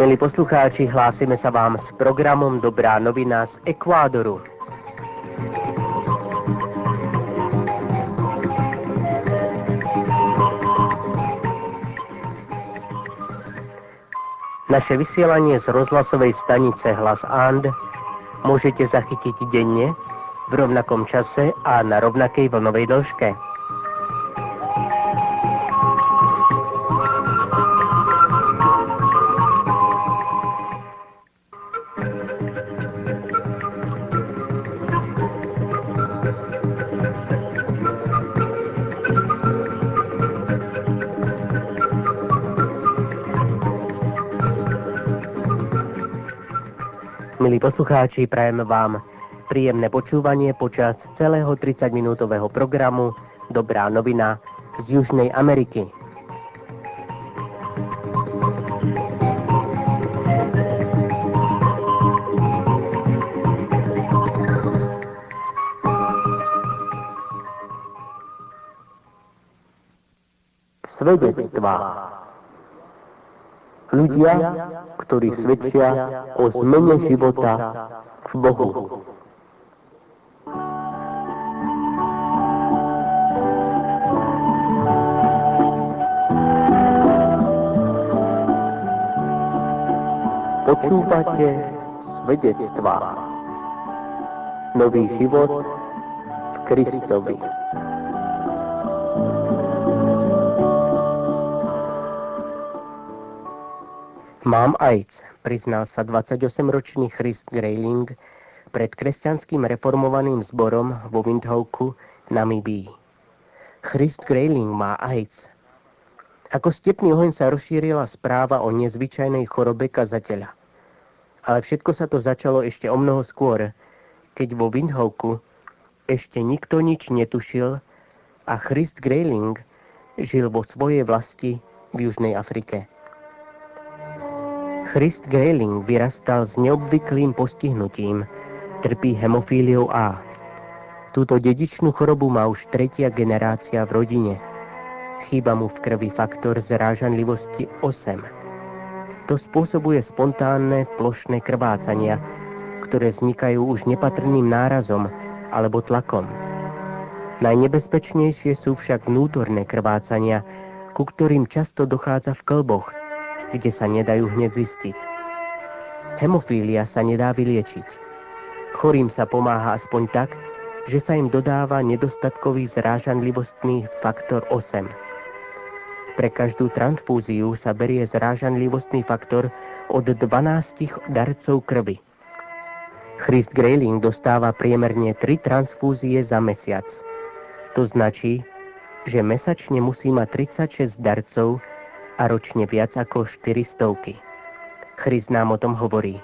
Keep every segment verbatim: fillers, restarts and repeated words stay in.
Milí poslucháči, hlásime sa vám s programom Dobrá novina z Ekvádoru. Naše vysielanie z rozhlasovej stanice Hlas And môžete zachytiť denne, v rovnakom čase a na rovnakej vlnovej dĺžke. Milí poslucháči, prajeme vám príjemné počúvanie počas celého tridsaťminútového programu Dobrá novina z Južnej Ameriky. Svedectvá. Ľudia, ktorí svedčia o zmene života v Bohu. Počúvate svedectvá. Nový život v Kristovi. Mám AIDS, priznal sa dvadsaťosemročný Chris Grayling pred kresťanským reformovaným zborom vo Windhoeku, Namíbii. Chris Grayling má AIDS. Ako stepný oheň sa rozšírila správa o nezvyčajnej chorobe kazateľa. Ale všetko sa to začalo ešte omnoho skôr, keď vo Windhoeku ešte nikto nič netušil a Chris Grayling žil vo svojej vlasti v Južnej Afrike. Chris Grayling vyrastal s neobvyklým postihnutím, trpí hemofíliou A. Túto dedičnú chorobu má už tretia generácia v rodine. Chýba mu v krvi faktor zrážanlivosti osem. To spôsobuje spontánne plošné krvácania, ktoré vznikajú už nepatrným nárazom alebo tlakom. Najnebezpečnejšie sú však vnútorné krvácania, ku ktorým často dochádza v kĺboch, kde sa nedajú hneď zistiť. Hemofília sa nedá vyliečiť. Chorým sa pomáha aspoň tak, že sa im dodáva nedostatkový zrážanlivostný faktor osem. Pre každú transfúziu sa berie zrážanlivostný faktor od dvanástich darcov krvi. Chris Grayling dostáva priemerne tri transfúzie za mesiac. To značí, že mesačne musí mať tridsaťšesť darcov a ročne viac ako štyristovky. Chris nám o tom hovorí.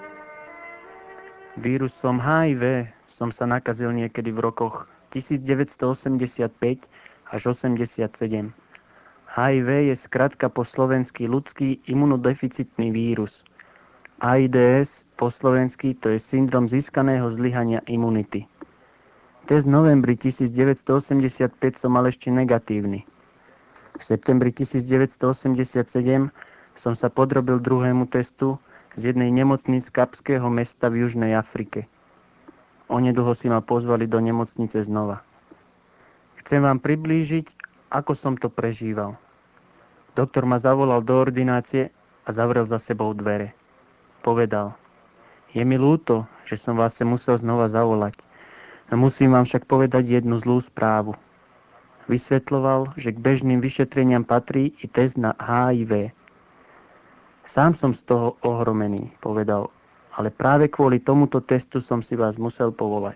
Vírusom há í vé som sa nakazil niekedy v rokoch devätnásťstoosemdesiatpäť až osemdesiatsedem. há í vé je skratka po slovensky ľudský imunodeficitný vírus. AIDS po slovensky to je syndrom získaného zlyhania imunity. Test v novembri devätnásťstoosemdesiatpäť som mal ešte negatívny. V septembri devätnásťstoosemdesiatsedem som sa podrobil druhému testu z jednej nemocnice kapského mesta v Južnej Afrike. Onedlho si ma pozvali do nemocnice znova. Chcem vám priblížiť, ako som to prežíval. Doktor ma zavolal do ordinácie a zavrel za sebou dvere. Povedal: je mi ľúto, že som vás sem musel znova zavolať. Musím vám však povedať jednu zlú správu. Vysvetľoval, že k bežným vyšetreniam patrí i test na há í vé. Sám som z toho ohromený, povedal, ale práve kvôli tomuto testu som si vás musel povolať.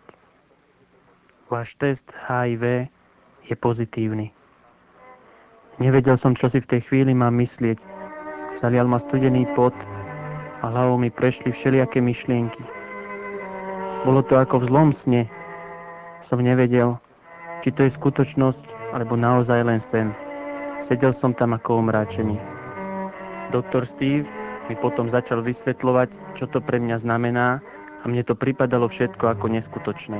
Váš test há í vé je pozitívny. Nevedel som, čo si v tej chvíli mám myslieť. Zalial ma studený pot a hlavou mi prešli všelijaké myšlienky. Bolo to ako v zlom sne. Som nevedel, či to je skutočnosť, alebo naozaj len sen. Sedel som tam ako omráčený. Doktor Steve mi potom začal vysvetľovať, čo to pre mňa znamená a mne to pripadalo všetko ako neskutočné.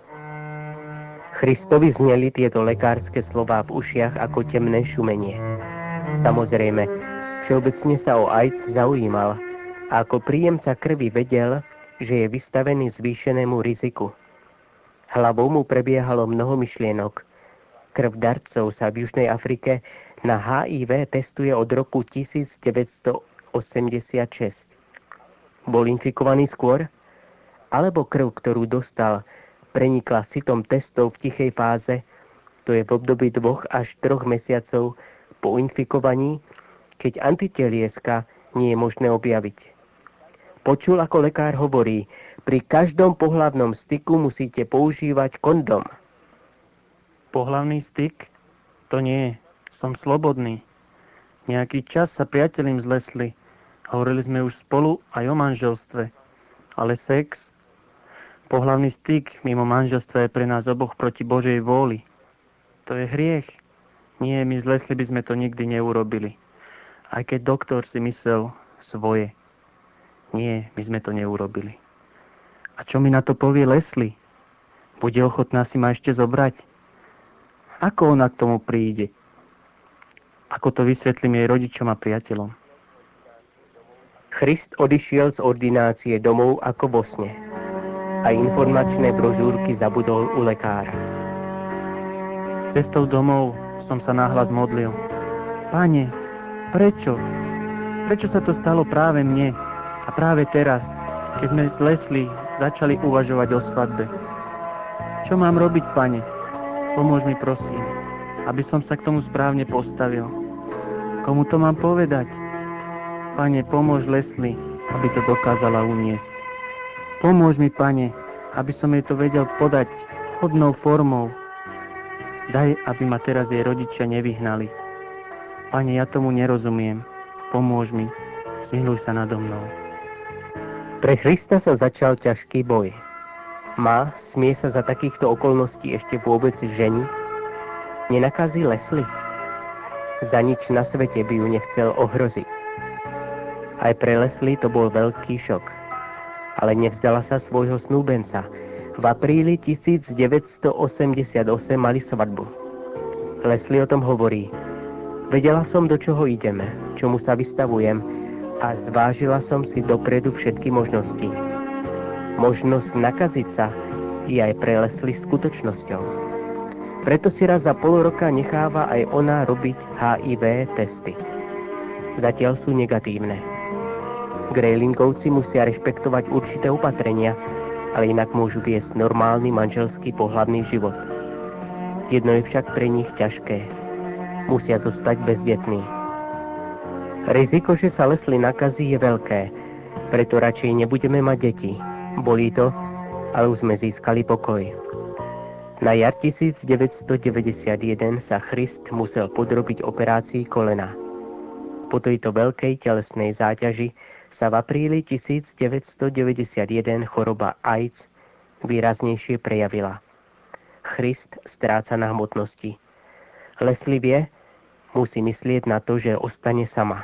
Christovi zneli tieto lekárske slová v ušiach ako temné šumenie. Samozrejme, všeobecne sa o AIDS zaujímal, A ako príjemca krvi vedel, že je vystavený zvýšenému riziku. Hlavou mu prebiehalo mnoho myšlienok. Krv darcov sa v Južnej Afrike na há í vé testuje od roku devätnásťstoosemdesiatšesť. Bol infikovaný skôr? Alebo krv, ktorú dostal, prenikla sitom testov v tichej fáze, to je v období dvoch až troch mesiacov po infikovaní, keď antitelieska nie je možné objaviť. Počul, ako lekár hovorí, pri každom pohlavnom styku musíte používať kondom. Pohlavný styk? To nie. Som slobodný. Nejaký čas sa priatelím z Leslie. Hovorili sme už spolu aj o manželstve. Ale sex? Pohlavný styk mimo manželstva je pre nás oboch proti Božej vôli. To je hriech. Nie, my z Leslie by sme to nikdy neurobili. Aj keď doktor si myslel svoje. Nie, my sme to neurobili. A čo mi na to povie Leslie? Bude ochotná si ma ešte zobrať? Ako ona k tomu príde? Ako to vysvetlím jej rodičom a priateľom? Christ odišiel z ordinácie domov ako vo sne. A informačné brožúrky zabudol u lekára. Cestou domov som sa nahlas modlil. Pane, prečo? Prečo sa to stalo práve mne? A práve teraz, keď sme s Leslie začali uvažovať o svadbe. Čo mám robiť, Pane? Pomôž mi, prosím, aby som sa k tomu správne postavil. Komu to mám povedať? Pane, pomôž Leslie, aby to dokázala uniesť. Pomôž mi, Pane, aby som jej to vedel podať vhodnou formou. Daj, aby ma teraz jej rodičia nevyhnali. Pane, ja tomu nerozumiem. Pomôž mi. Zmiluj sa nado mnou. Pre Krista sa začal ťažký boj. Má, smie sa za takýchto okolností ešte vôbec ženiť? Nenakazí Leslie? Za nič na svete by ju nechcel ohroziť. Aj pre Leslie to bol veľký šok. Ale nevzdala sa svojho snúbenca. V apríli devätnásťstoosemdesiatosem mali svadbu. Leslie o tom hovorí. Vedela som, do čoho ideme, čomu sa vystavujem a zvážila som si dopredu všetky možnosti. Možnosť nakaziť sa je aj pre Leslie skutočnosťou. Preto si raz za pol roka necháva aj ona robiť há í vé testy. Zatiaľ sú negatívne. Graylingovci musia rešpektovať určité opatrenia, ale inak môžu viesť normálny manželský pohlavný život. Jedno je však pre nich ťažké. Musia zostať bezdetní. Riziko, že sa Leslie nakazí, je veľké, preto radšej nebudeme mať deti. Bolí to, ale už sme získali pokoj. Na jar devätnásťstodeväťdesiatjeden sa Christ musel podrobiť operácii kolena. Po tejto veľkej telesnej záťaži sa v apríli devätnásťstodeväťdesiatjeden choroba AIDS výraznejšie prejavila. Christ stráca na hmotnosti. Leslie vie, musí myslieť na to, že ostane sama.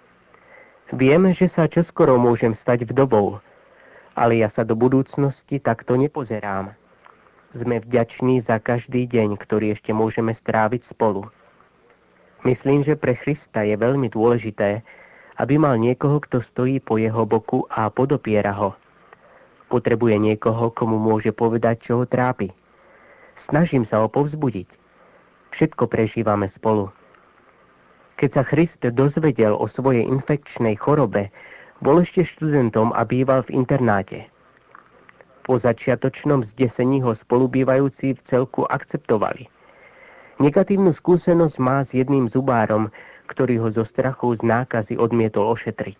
Viem, že sa čoskoro môžem stať vdovou, ale ja sa do budúcnosti takto nepozerám. Sme vďační za každý deň, ktorý ešte môžeme stráviť spolu. Myslím, že pre Krista je veľmi dôležité, aby mal niekoho, kto stojí po jeho boku a podopiera ho. Potrebuje niekoho, komu môže povedať, čo ho trápi. Snažím sa ho povzbudiť. Všetko prežívame spolu. Keď sa Christ dozvedel o svojej infekčnej chorobe, bol ešte študentom a býval v internáte. Po začiatočnom zdesení ho spolubývajúci v celku akceptovali. Negatívnu skúsenosť má s jedným zubárom, ktorý ho zo strachu z nákazy odmietol ošetriť.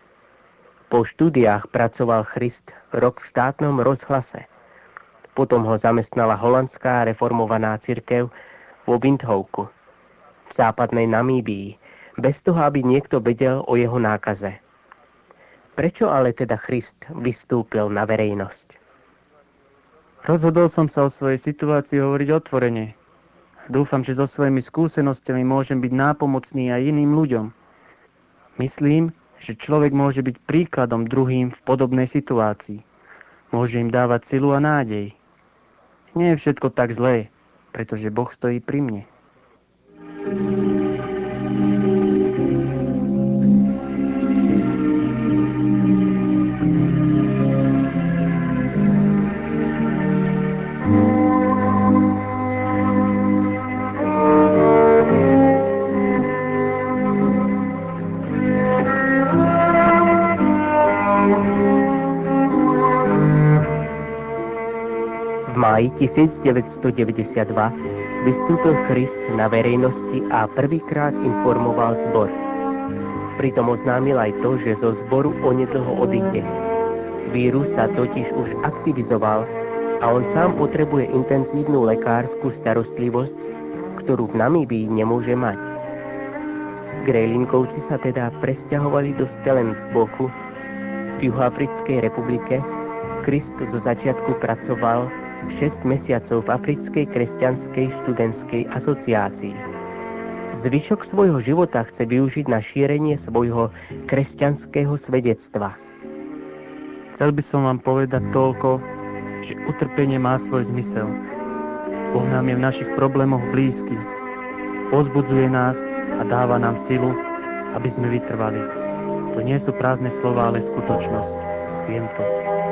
Po štúdiách pracoval Christ rok v štátnom rozhlase. Potom ho zamestnala holandská reformovaná cirkev vo Windhoeku, v západnej Namíbii, bez toho, aby niekto vedel o jeho nákaze. Prečo ale teda Christ vystúpil na verejnosť? Rozhodol som sa o svojej situácii hovoriť otvorene. Dúfam, že so svojimi skúsenosťami môžem byť nápomocný aj iným ľuďom. Myslím, že človek môže byť príkladom druhým v podobnej situácii. Môže im dávať silu a nádej. Nie je všetko tak zlé, pretože Boh stojí pri mne. máji tisícdeväťstodeväťdesiatdva vystúpil Christ na verejnosti a prvýkrát informoval zbor. Pritom oznámil aj to, že zo zboru onedlho odíde. Vírus sa totiž už aktivizoval a on sám potrebuje intenzívnu lekárskú starostlivosť, ktorú v Namíbii nemôže mať. Graylingovci sa teda presťahovali do Stellenbosch v Juhoafrickej republike. Christ zo začiatku pracoval šesť mesiacov v Africkej kresťanskej študentskej asociácii. Zvyšok svojho života chce využiť na šírenie svojho kresťanského svedectva. Chcel by som vám povedať toľko, že utrpenie má svoj zmysel. Boh nám je v našich problémoch blízky. Pozbudzuje nás a dáva nám silu, aby sme vytrvali. To nie sú prázdne slova, ale skutočnosť. Viem to.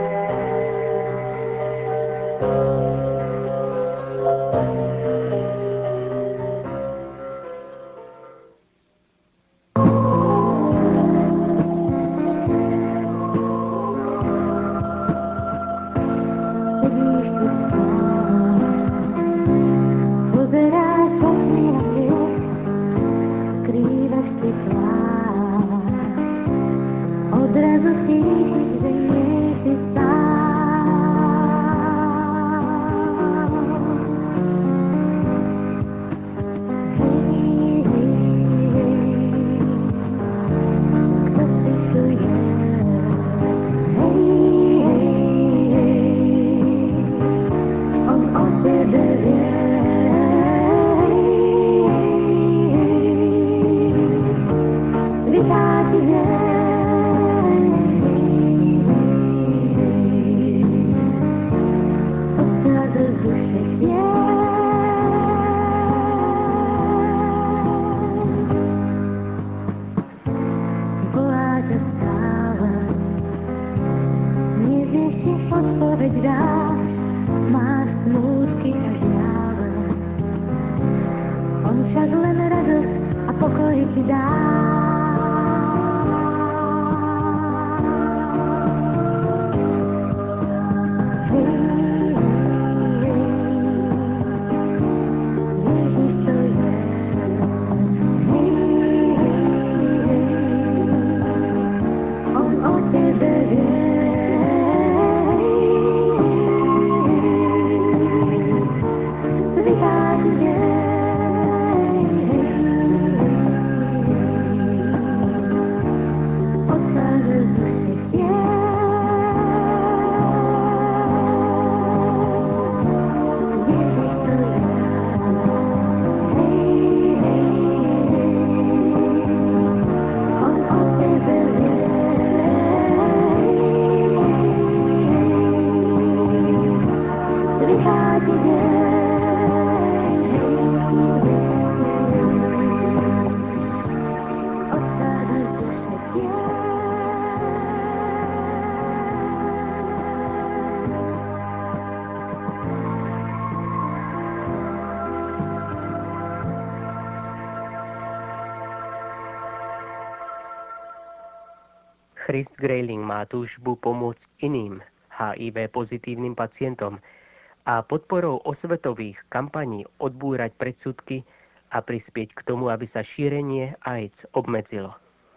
Christ Grayling má túžbu pomôcť iným há í vé pozitívnym pacientom a podporou osvetových kampaní odbúrať predsudky a prispieť k tomu, aby sa šírenie AIDS obmedzilo.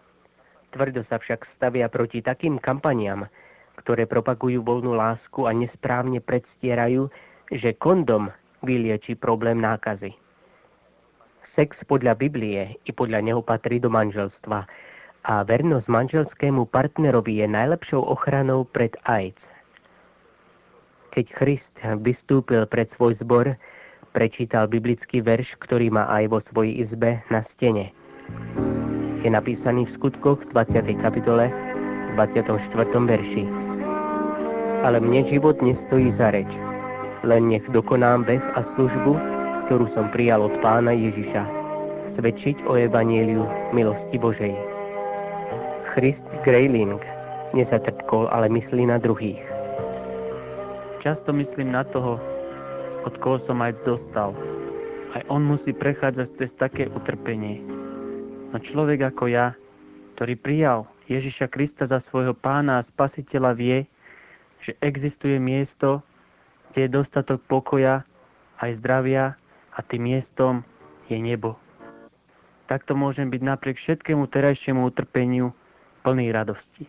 Tvrdo sa však stavia proti takým kampaniám, ktoré propagujú voľnú lásku a nesprávne predstierajú, že kondom vylieči problém nákazy. Sex podľa Biblie i podľa neho patrí do manželstva a vernosť manželskému partnerovi je najlepšou ochranou pred AIDS. Keď Christ vystúpil pred svoj zbor, prečítal biblický verš, ktorý má aj vo svojej izbe na stene. Je napísaný v Skutkoch dvadsiatej kapitole dvadsiatom štvrtom verši. Ale mne život nestojí za reč, len nech dokonám beh a službu, ktorú som prijal od Pána Ježiša, svedčiť o evanjeliu milosti Božej. Christ Grayling nezatrtkol, ale myslí na druhých. Často myslím na toho, od koho som AIDS dostal. Aj on musí prechádzať cez také utrpenie. No človek ako ja, ktorý prijal Ježiša Krista za svojho Pána a Spasiteľa, vie, že existuje miesto, kde je dostatok pokoja, aj zdravia a tým miestom je nebo. Takto môžem byť napriek všetkému terajšiemu utrpeniu plný radosti.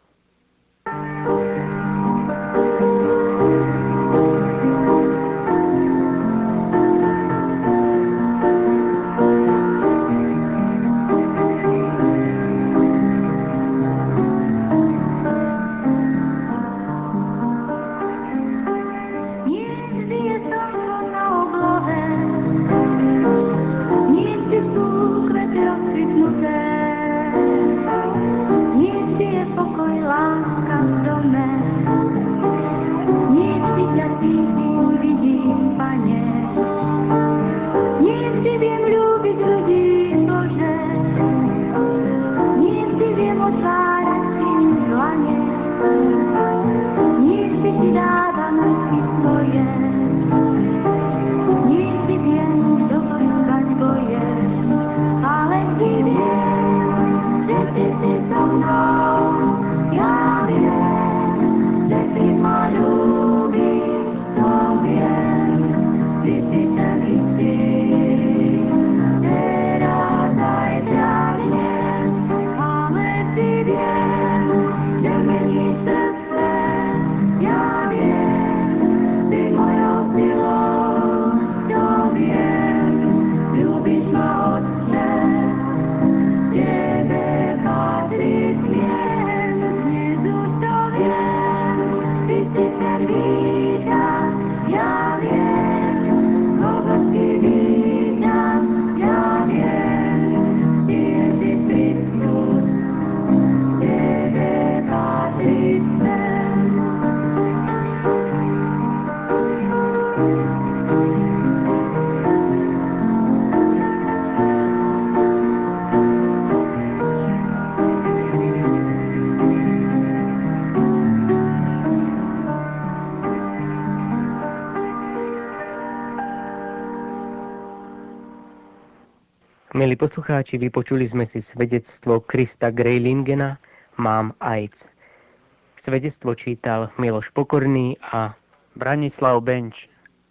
Milí poslucháči, vypočuli sme si svedectvo Krista Greilingena Mám AIDS. Svedectvo čítal Miloš Pokorný a Branislav Benč.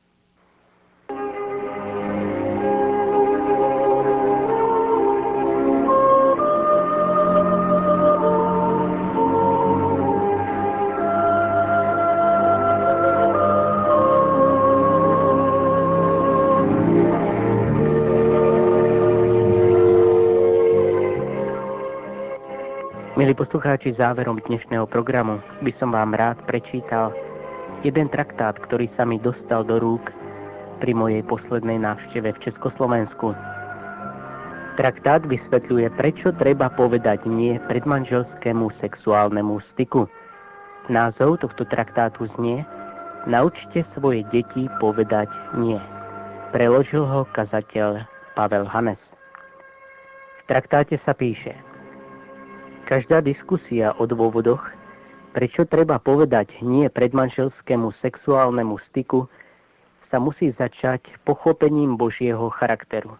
Milí poslucháči, záverom dnešného programu by som vám rád prečítal jeden traktát, ktorý sa mi dostal do rúk pri mojej poslednej návšteve v Československu. Traktát vysvetľuje, prečo treba povedať nie predmanželskému sexuálnemu styku. Názov tohto traktátu znie Naučte svoje deti povedať nie. Preložil ho kazateľ Pavel Hanes. V traktáte sa píše: Každá diskusia o dôvodoch, prečo treba povedať nie predmanželskému sexuálnemu styku, sa musí začať pochopením Božieho charakteru.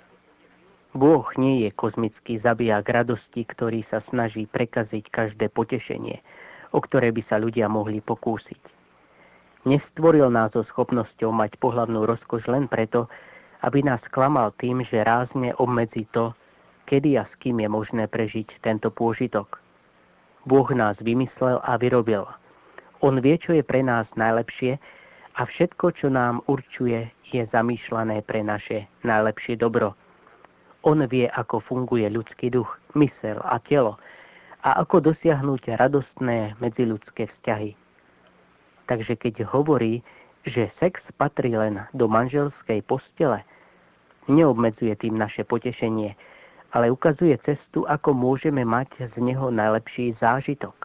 Boh nie je kozmický zabijak radosti, ktorý sa snaží prekaziť každé potešenie, o ktoré by sa ľudia mohli pokúsiť. Nestvoril nás so schopnosťou mať pohlavnú rozkoš len preto, aby nás klamal tým, že rázne obmedzí to, kedy a s kým je možné prežiť tento pôžitok. Boh nás vymyslel a vyrobil. On vie, čo je pre nás najlepšie a všetko, čo nám určuje, je zamýšľané pre naše najlepšie dobro. On vie, ako funguje ľudský duch, myseľ a telo a ako dosiahnuť radostné medziľudské vzťahy. Takže keď hovorí, že sex patrí len do manželskej postele, neobmedzuje tým naše potešenie, ale ukazuje cestu, ako môžeme mať z neho najlepší zážitok.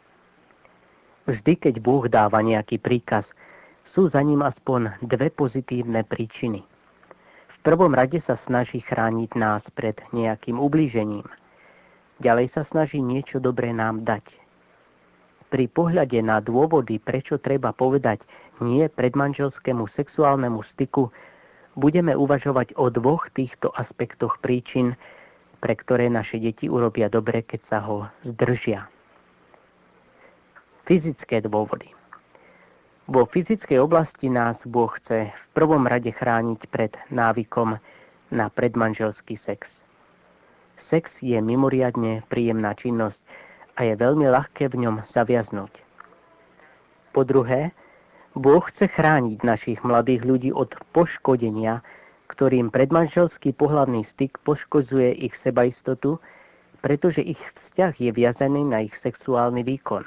Vždy, keď Boh dáva nejaký príkaz, sú za ním aspoň dve pozitívne príčiny. V prvom rade sa snaží chrániť nás pred nejakým ublížením. Ďalej sa snaží niečo dobré nám dať. Pri pohľade na dôvody, prečo treba povedať nie predmanželskému sexuálnemu styku, budeme uvažovať o dvoch týchto aspektoch príčin, pre ktoré naše deti urobia dobre, keď sa ho zdržia. Fyzické dôvody. Vo fyzickej oblasti nás Boh chce v prvom rade chrániť pred návykom na predmanželský sex. Sex je mimoriadne príjemná činnosť a je veľmi ľahké v ňom zaviaznuť. Po druhé, Boh chce chrániť našich mladých ľudí od poškodenia, ktorým predmanželský pohlavný styk poškodzuje ich sebaistotu, pretože ich vzťah je viazaný na ich sexuálny výkon.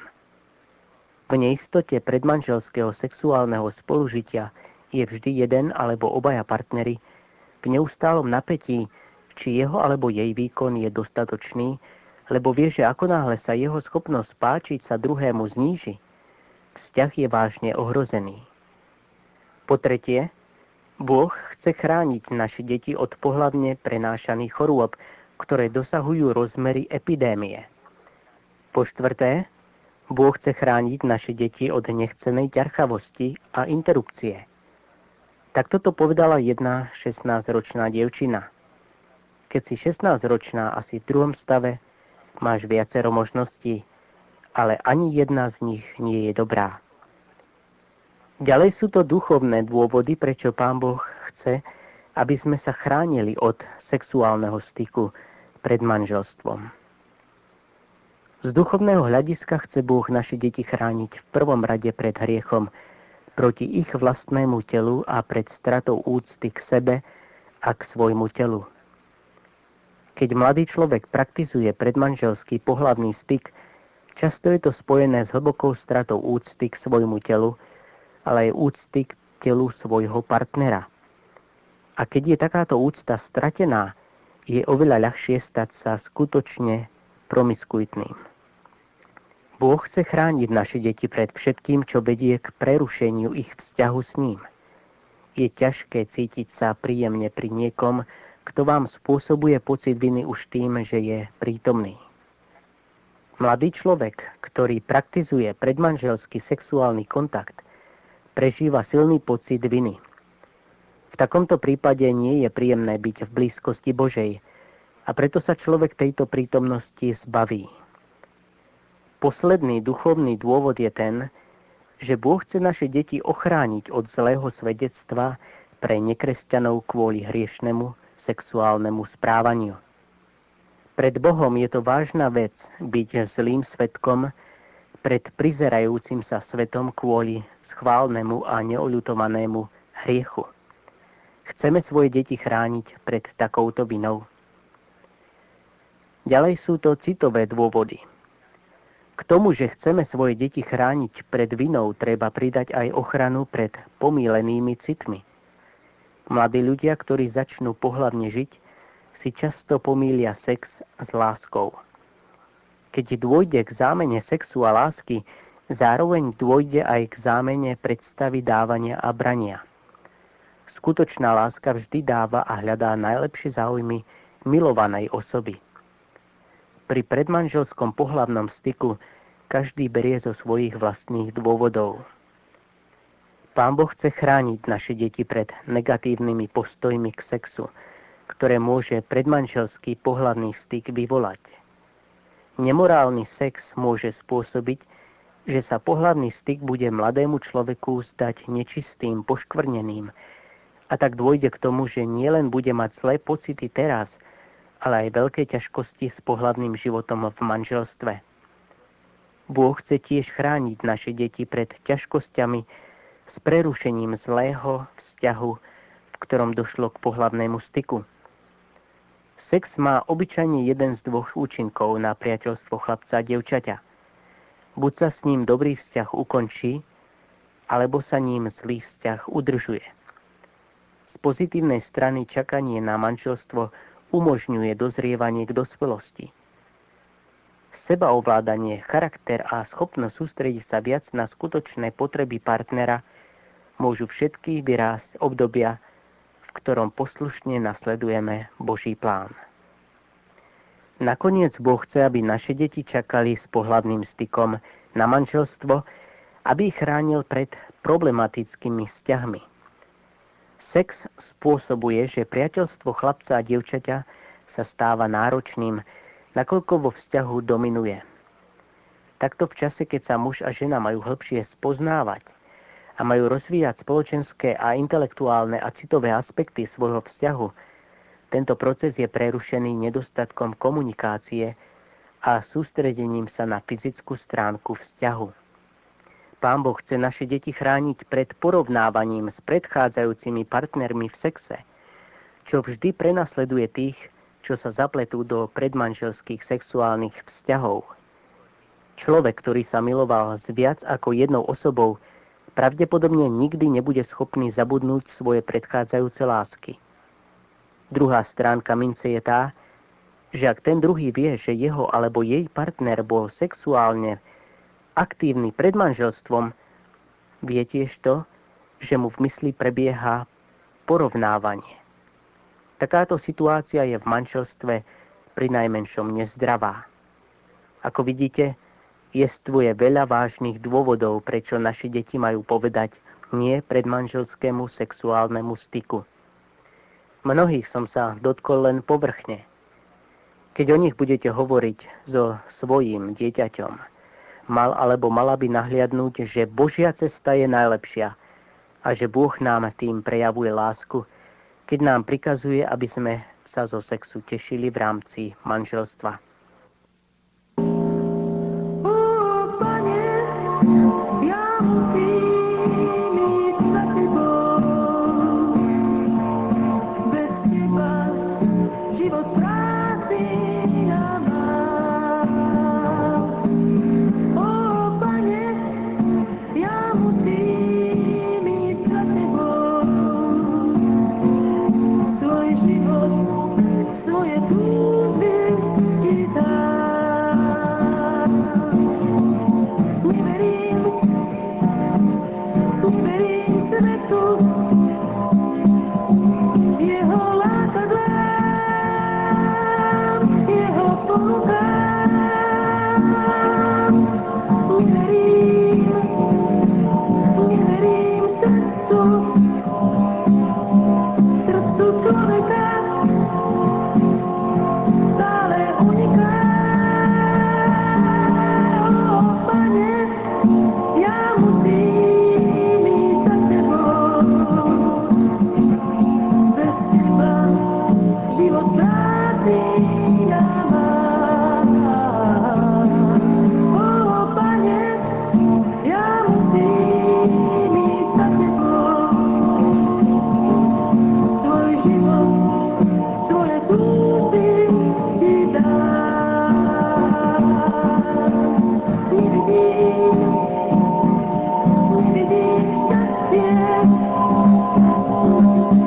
V neistote predmanželského sexuálneho spolužitia je vždy jeden alebo obaja partnery v neustálom napätí, či jeho alebo jej výkon je dostatočný, lebo vie, že ako náhle sa jeho schopnosť páčiť sa druhému zníži, vzťah je vážne ohrozený. Po tretie, Boh chce chrániť naše deti od pohlavne prenášaných chorôb, ktoré dosahujú rozmery epidémie. Po štvrté, Boh chce chrániť naše deti od nechcenej ťarchavosti a interrupcie. Takto to povedala jedna šestnásťročná dievčina. Keď si šestnásťročná a si v druhom stave, máš viacero možností, ale ani jedna z nich nie je dobrá. Ďalej sú to duchovné dôvody, prečo Pán Boh chce, aby sme sa chránili od sexuálneho styku pred manželstvom. Z duchovného hľadiska chce Boh naše deti chrániť v prvom rade pred hriechom, proti ich vlastnému telu a pred stratou úcty k sebe a k svojmu telu. Keď mladý človek praktizuje predmanželský pohlavný styk, často je to spojené s hlbokou stratou úcty k svojmu telu, ale aj úcty k telu svojho partnera. A keď je takáto úcta stratená, je oveľa ľahšie stať sa skutočne promiskuitným. Boh chce chrániť naše deti pred všetkým, čo vedie k prerušeniu ich vzťahu s ním. Je ťažké cítiť sa príjemne pri niekom, kto vám spôsobuje pocit viny už tým, že je prítomný. Mladý človek, ktorý praktizuje predmanželský sexuálny kontakt, prežíva silný pocit viny. V takomto prípade nie je príjemné byť v blízkosti Božej a preto sa človek tejto prítomnosti zbaví. Posledný duchovný dôvod je ten, že Boh chce naše deti ochrániť od zlého svedectva pre nekresťanov kvôli hriešnemu sexuálnemu správaniu. Pred Bohom je to vážna vec byť zlým svedkom pred prizerajúcim sa svetom kvôli schválnemu a neoľutovanému hriechu. Chceme svoje deti chrániť pred takouto vinou. Ďalej sú to citové dôvody. K tomu, že chceme svoje deti chrániť pred vinou, treba pridať aj ochranu pred pomýlenými citmi. Mladí ľudia, ktorí začnú pohlavne žiť, si často pomýlia sex s láskou. Keď dôjde k zámene sexu a lásky, zároveň dôjde aj k zámene predstavy dávania a brania. Skutočná láska vždy dáva a hľadá najlepšie záujmy milovanej osoby. Pri predmanželskom pohlavnom styku každý berie zo svojich vlastných dôvodov. Pán Boh chce chrániť naše deti pred negatívnymi postojmi k sexu, ktoré môže predmanželský pohlavný styk vyvolať. Nemorálny sex môže spôsobiť, že sa pohlavný styk bude mladému človeku zdať nečistým, poškvrneným, a tak dôjde k tomu, že nielen bude mať zlé pocity teraz, ale aj veľké ťažkosti s pohlavným životom v manželstve. Boh chce tiež chrániť naše deti pred ťažkosťami s prerušením zlého vzťahu, v ktorom došlo k pohlavnému styku. Sex má obyčajne jeden z dvoch účinkov na priateľstvo chlapca a dievčaťa. Buď sa s ním dobrý vzťah ukončí, alebo sa ním zlý vzťah udržuje. Z pozitívnej strany čakanie na manželstvo umožňuje dozrievanie k dospelosti. Sebaovládanie, charakter a schopnosť sústrediť sa viac na skutočné potreby partnera môžu všetky vyrásť obdobia, v ktorom poslušne nasledujeme Boží plán. Nakoniec Boh chce, aby naše deti čakali s pohlavným stykom na manželstvo, aby ich chránil pred problematickými vzťahmi. Sex spôsobuje, že priateľstvo chlapca a dievčaťa sa stáva náročným, nakoľko vo vzťahu dominuje. Takto v čase, keď sa muž a žena majú hĺbšie spoznávať a majú rozvíjať spoločenské a intelektuálne a citové aspekty svojho vzťahu, tento proces je prerušený nedostatkom komunikácie a sústredením sa na fyzickú stránku vzťahu. Pán Boh chce naše deti chrániť pred porovnávaním s predchádzajúcimi partnermi v sexe, čo vždy prenasleduje tých, čo sa zapletú do predmanželských sexuálnych vzťahov. Človek, ktorý sa miloval s viac ako jednou osobou, pravdepodobne nikdy nebude schopný zabudnúť svoje predchádzajúce lásky. Druhá stránka mince je tá, že ak ten druhý vie, že jeho alebo jej partner bol sexuálne aktívny pred manželstvom, vie tiež to, že mu v mysli prebieha porovnávanie. Takáto situácia je v manželstve prinajmenšom nezdravá. Ako vidíte, jestvuje veľa vážnych dôvodov, prečo naši deti majú povedať nie predmanželskému sexuálnemu styku. Mnohých som sa dotkol len povrchne. Keď o nich budete hovoriť so svojím dieťaťom, mal alebo mala by nahliadnúť, že Božia cesta je najlepšia a že Boh nám tým prejavuje lásku, keď nám prikazuje, aby sme sa zo sexu tešili v rámci manželstva.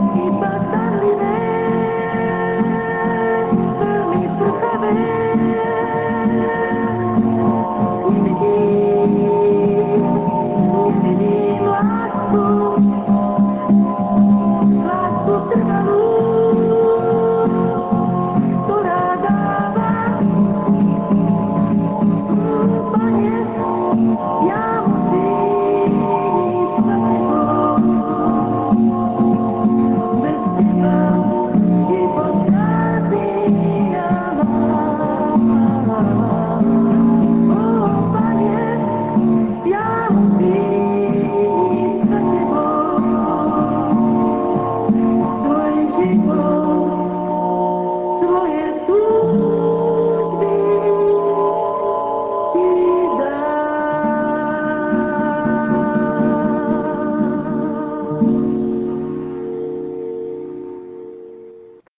Iba zdanlivé, veľmi prchavé.